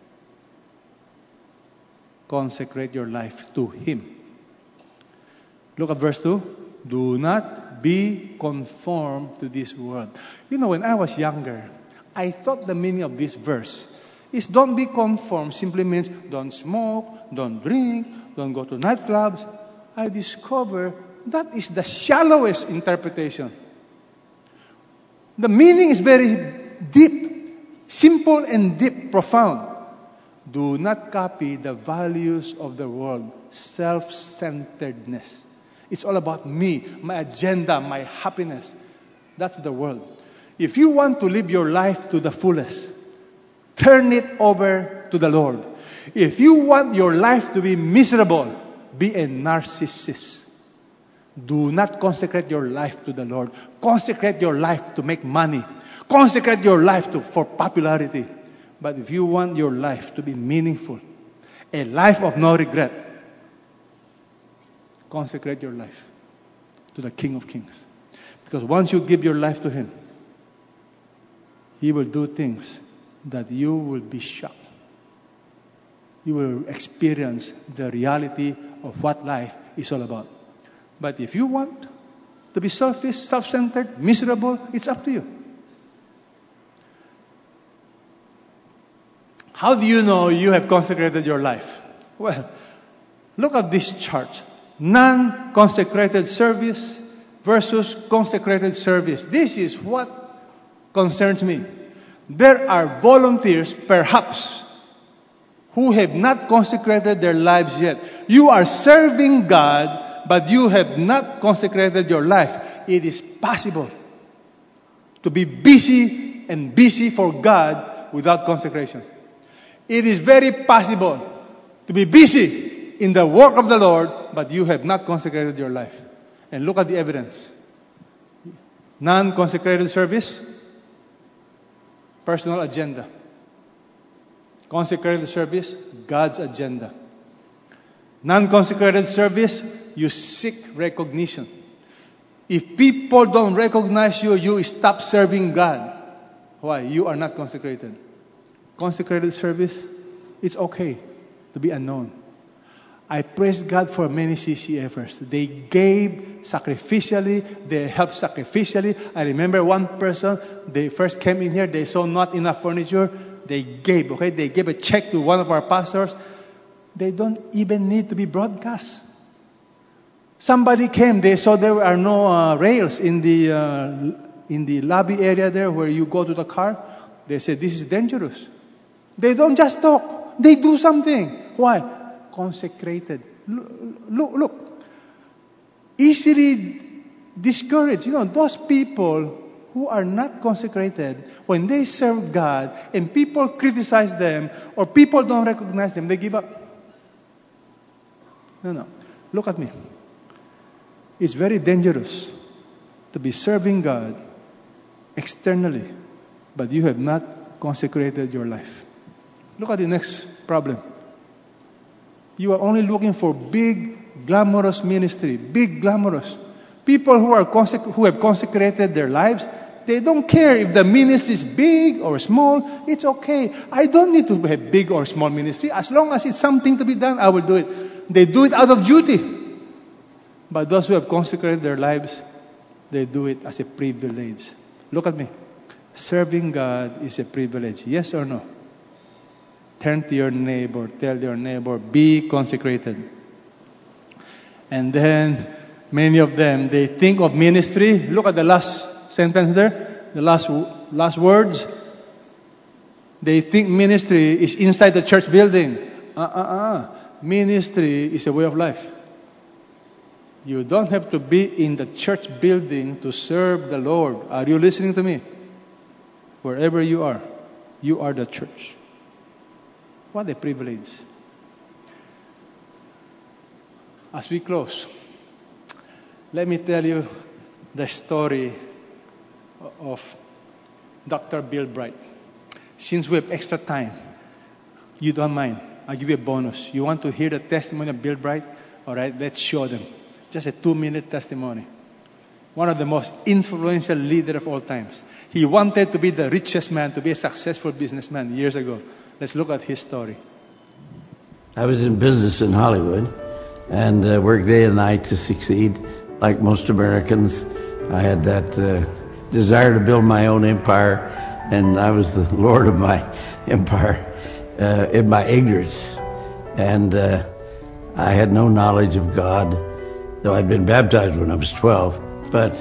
Consecrate your life to Him. Look at verse 2. Do not be conformed to this world. You know, when I was younger, I thought the meaning of this verse is don't be conformed simply means don't smoke, don't drink, don't go to nightclubs. I discovered that is the shallowest interpretation. The meaning is very deep, simple and deep, profound. Do not copy the values of the world, self-centeredness. It's all about me, my agenda, my happiness. That's the world. If you want to live your life to the fullest, turn it over to the Lord. If you want your life to be miserable, be a narcissist. Do not consecrate your life to the Lord. Consecrate your life to make money. Consecrate your life for popularity. But if you want your life to be meaningful, a life of no regret, consecrate your life to the King of Kings. Because once you give your life to Him, He will do things that you will be shocked. You will experience the reality of what life is all about. But if you want to be selfish, self-centered, miserable, it's up to you. How do you know you have consecrated your life? Well, look at this chart. Non-consecrated service versus consecrated service. This is what concerns me. There are volunteers, perhaps, who have not consecrated their lives yet. You are serving God, but you have not consecrated your life. It is possible to be busy for God without consecration. It is very possible to be busy in the work of the Lord, but you have not consecrated your life. And look at the evidence. Non-consecrated service, personal agenda. Consecrated service, God's agenda. Non-consecrated service, you seek recognition. If people don't recognize you, you stop serving God. Why? You are not consecrated. Consecrated service, it's okay to be unknown. I praise God for many CCFers. They gave sacrificially, they helped sacrificially. I remember one person, they first came in here, they saw not enough furniture, they gave, okay? They gave a check to one of our pastors. They don't even need to be broadcast. Somebody came, they saw there are no rails in the lobby area there where you go to the car. They said, this is dangerous. They don't just talk, they do something. Why? Consecrated. Look. Easily discouraged. You know, those people who are not consecrated, when they serve God and people criticize them or people don't recognize them, they give up. No. Look at me. It's very dangerous to be serving God externally, but you have not consecrated your life. Look at the next problem. You are only looking for big, glamorous ministry. Big, glamorous. People who have consecrated their lives, they don't care if the ministry is big or small. It's okay. I don't need to have big or small ministry. As long as it's something to be done, I will do it. They do it out of duty. But those who have consecrated their lives, they do it as a privilege. Look at me. Serving God is a privilege. Yes or no? Turn to your neighbor, tell your neighbor, be consecrated. And then, many of them, they think of ministry. Look at the last sentence there, the last words. They think ministry is inside the church building. Ministry is a way of life. You don't have to be in the church building to serve the Lord. Are you listening to me? Wherever you are the church. What a privilege. As we close, let me tell you the story of Dr. Bill Bright. Since we have extra time, you don't mind, I'll give you a bonus. You want to hear the testimony of Bill Bright? All right, let's show them. Just a 2-minute testimony. One of the most influential leaders of all times. He wanted to be the richest man, to be a successful businessman years ago. Let's look at his story. I was in business in Hollywood and worked day and night to succeed. Like most Americans, I had that desire to build my own empire, and I was the lord of my empire in my ignorance. And I had no knowledge of God, though I'd been baptized when I was 12. But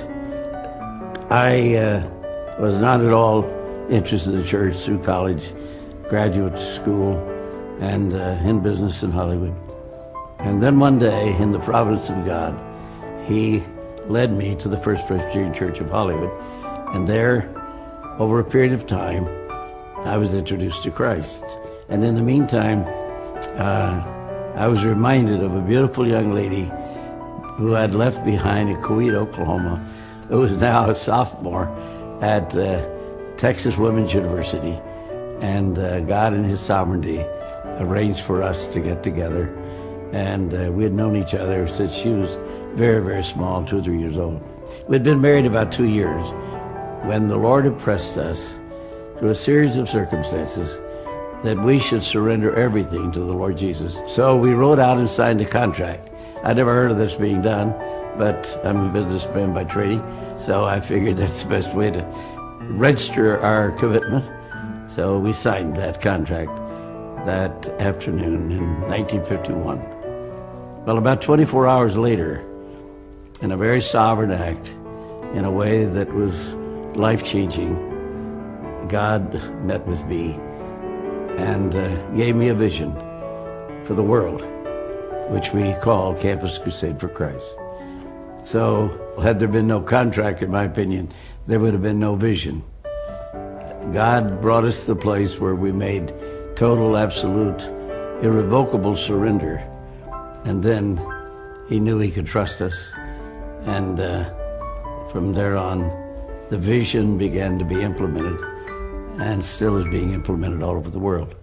I was not at all interested in church through college, graduate school, and in business in Hollywood. And then one day, in the providence of God, He led me to the First Presbyterian Church of Hollywood. And there, over a period of time, I was introduced to Christ. And in the meantime, I was reminded of a beautiful young lady who had left behind in Coweta, Oklahoma, who is now a sophomore at Texas Women's University. And God in His sovereignty arranged for us to get together. And we had known each other since she was very, very small, 2 or 3 years old. We'd been married about 2 years when the Lord impressed us through a series of circumstances that we should surrender everything to the Lord Jesus. So we wrote out and signed a contract. I'd never heard of this being done, but I'm a businessman by training, so I figured that's the best way to register our commitment. So we signed that contract that afternoon in 1951. Well, about 24 hours later, in a very sovereign act, in a way that was life-changing, God met with me and gave me a vision for the world, which we call Campus Crusade for Christ. So, had there been no contract, in my opinion, there would have been no vision. God brought us to the place where we made total, absolute, irrevocable surrender. And then He knew He could trust us. And from there on, the vision began to be implemented and still is being implemented all over the world.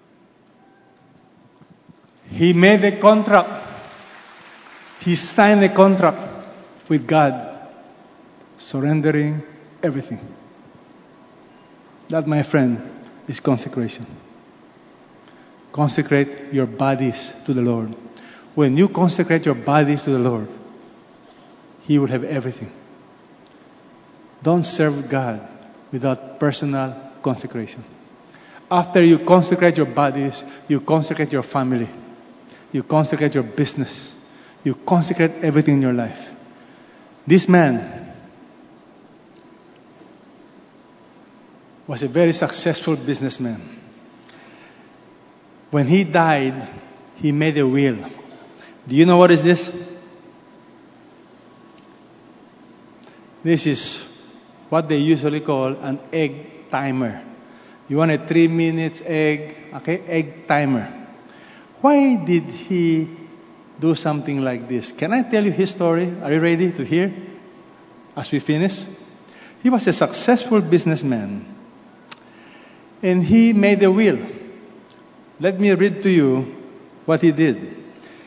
He made a contract. He signed a contract with God, surrendering everything. That, my friend, is consecration. Consecrate your bodies to the Lord. When you consecrate your bodies to the Lord, He will have everything. Don't serve God without personal consecration. After you consecrate your bodies, you consecrate your family. You consecrate your business. You consecrate everything in your life. This man was a very successful businessman. When he died, he made a will. Do you know what is this? This is what they usually call an egg timer. You want a 3 minutes egg, okay? Egg timer. Why did he do something like this? Can I tell you his story? Are you ready to hear as we finish? He was a successful businessman. And he made a will. Let me read to you what he did.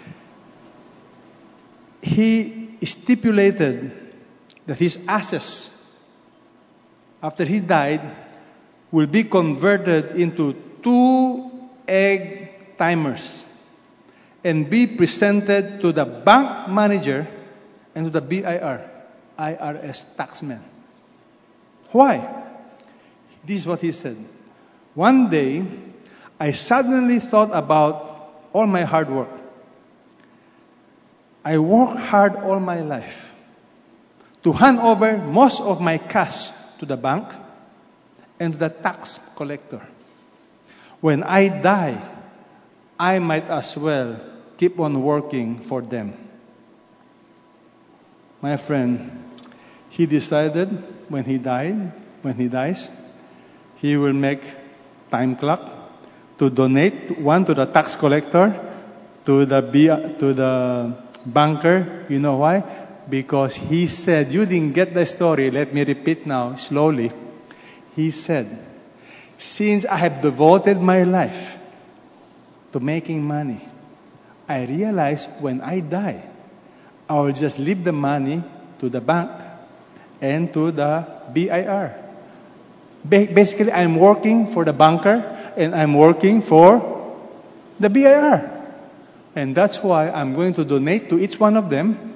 He stipulated that his assets, after he died, will be converted into 2 egg timers and be presented to the bank manager and to the IRS taxman. Why? This is what he said. One day, I suddenly thought about all my hard work. I worked hard all my life to hand over most of my cash to the bank and to the tax collector. When I die, I might as well keep on working for them. My friend, he decided when he dies, he will make time clock to donate one to the tax collector, to the banker. You know why? Because he said, you didn't get the story. Let me repeat now slowly. He said, since I have devoted my life to making money, I realize when I die, I will just leave the money to the bank and to the BIR. Basically, I'm working for the banker and I'm working for the BIR. And that's why I'm going to donate to each one of them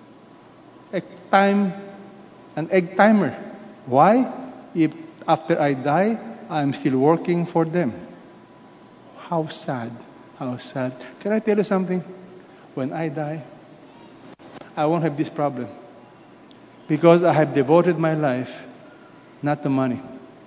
an egg timer. Why? If after I die, I'm still working for them. How sad. How sad. Can I tell you something? When I die, I won't have this problem. Because I have devoted my life, not to money.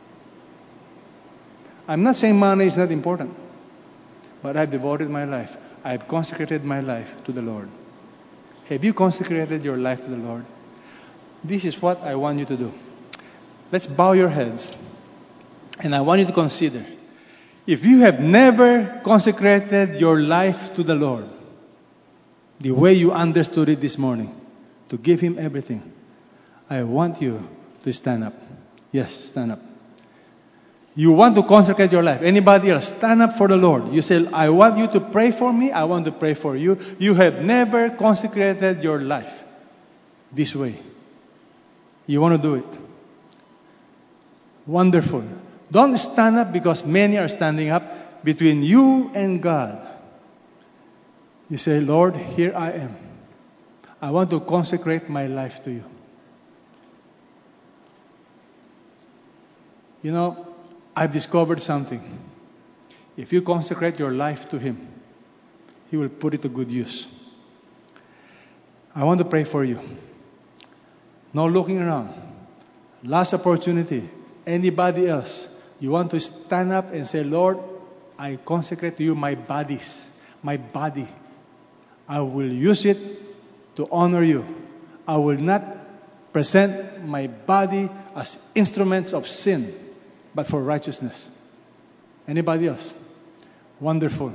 I'm not saying money is not important. But I've devoted my life. I've consecrated my life to the Lord. Have you consecrated your life to the Lord? This is what I want you to do. Let's bow your heads. And I want you to consider, if you have never consecrated your life to the Lord, the way you understood it this morning, to give Him everything, I want you to stand up. Yes, stand up. You want to consecrate your life. Anybody else, stand up for the Lord. You say, I want you to pray for me. I want to pray for you. You have never consecrated your life this way. You want to do it. Wonderful. Don't stand up because many are standing up. Between you and God, you say, Lord, here I am. I want to consecrate my life to you. You know, I've discovered something. If you consecrate your life to Him, He will put it to good use. I want to pray for you. No looking around. Last opportunity. Anybody else? You want to stand up and say, Lord, I consecrate to you my bodies, my body. I will use it to honor you. I will not present my body as instruments of sin, but for righteousness. Anybody else? Wonderful.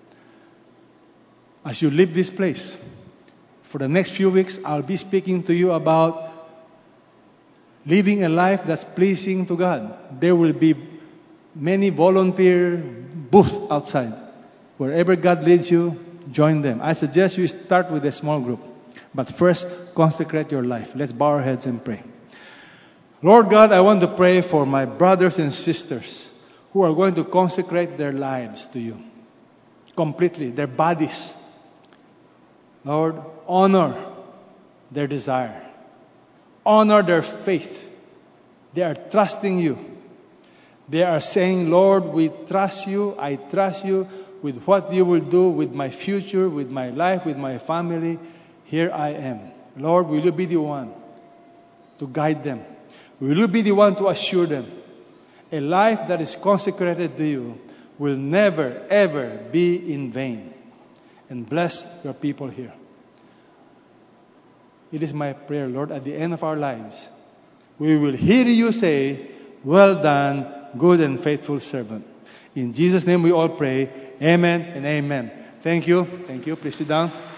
As you leave this place, for the next few weeks, I'll be speaking to you about living a life that's pleasing to God. There will be many volunteer booths outside. Wherever God leads you, join them. I suggest you start with a small group. But first, consecrate your life. Let's bow our heads and pray. Lord God, I want to pray for my brothers and sisters who are going to consecrate their lives to you. Completely, their bodies. Lord, honor their desire. Honor their faith. They are trusting you. They are saying, Lord, we trust you. I trust you with what you will do with my future, with my life, with my family. Here I am. Lord, will you be the one to guide them? Will you be the one to assure them? A life that is consecrated to you will never, ever be in vain. And bless your people here. It is my prayer, Lord, at the end of our lives, we will hear you say, well done, good and faithful servant. In Jesus' name we all pray, amen and amen. Thank you. Thank you. Please sit down.